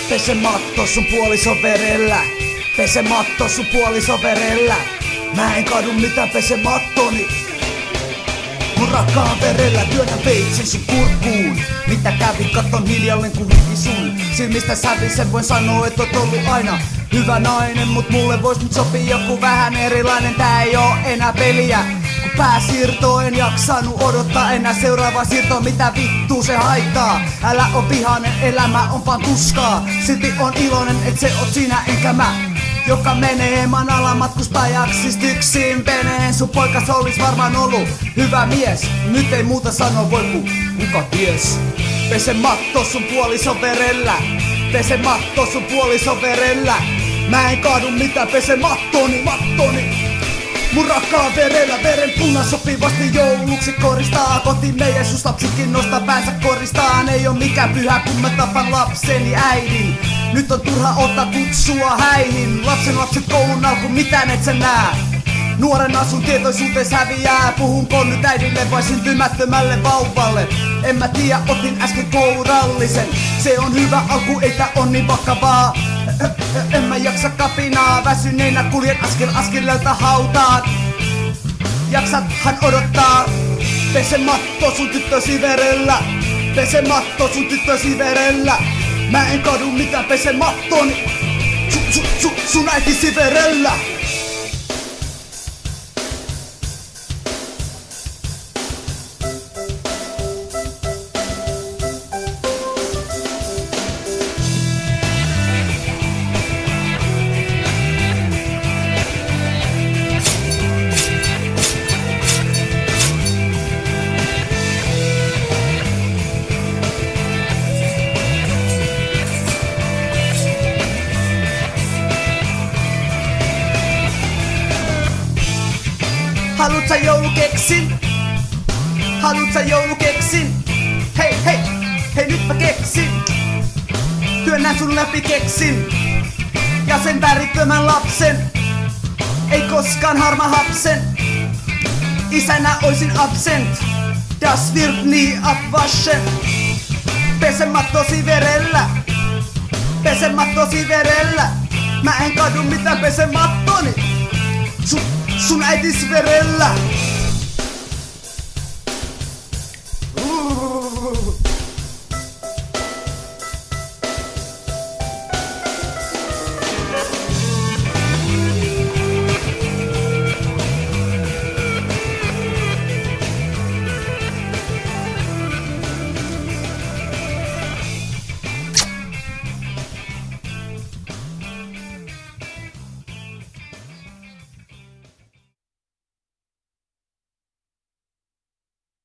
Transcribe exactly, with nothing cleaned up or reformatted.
Pese matto sun puolison verellä. Pese matto sun puolison verellä. Mä en kadu mitään, pese mattoni. Mun rakkaan verellä työnnän veitsen sun kurkkuun. Mitä kävi, katon hiljalleen kun hiki sun silmistä sävi, sen voin sanoa, et oot ollut aina hyvä nainen. Mut mulle vois nyt sopii joku vähän erilainen. Tää ei oo enää peliä. Kun pääsiirto en jaksanut odottaa enää seuraavaa siirtoa. Mitä vittua se haittaa? Älä oo vihainen, elämä on vaan tuskaa. Silti on iloinen, et se oot sinä enkä mä, joka menee manala matkustajaksi yksin veneen. Sun poikas olis varmaan ollut hyvä mies. Nyt ei muuta sano voi ku kuka ties. Pese matto sun puolison verellä. Pese matto sun puolison verellä. Mä en kaadu mitään, pese mattoni, mattoni. Mun rakkaan verellä, veren puna sopivasti jouluksi koristaa. Kotiin meidän sus lapsikin nostaa päänsä koristaan. Ei oo mikään pyhä kun mä tapan lapseni äidin. Nyt on turha ottaa kutsua häihin. Lapsen lapset koulun alku, mitään et sä nää. Nuorena sun tietoisuuteen häviää. Puhunko nyt äidille vai syntymättömälle vauvalle? En mä tiedä, otin äsken kourallisen. Se on hyvä alku, ei tää on niin vakavaa. En mä jaksa kapinaa, väsyneenä kuljen askel askeleelta hautaan. Jaksathan odottaa. Pese matto sun tyttösi verellä. Pese matto sun tyttösi verellä. Mä en kadu mitään, pese mattoni. Su, su, su, sun äitisi verellä. Haluut sä joulukeksin? Haluut sä joulukeksin? Hei hei, hei nyt mä keksin. Työnnän sun läpi keksin. Ja sen värittömän lapsen. Ei koskaan harma hapsen. Isänä oisin absent. Das wird nie abwaschen. Pese mattosi verellä. Pese mattosi verellä. Mä en kadu mitään, pese mattoni. Sun, sun äitis verellä. Uh.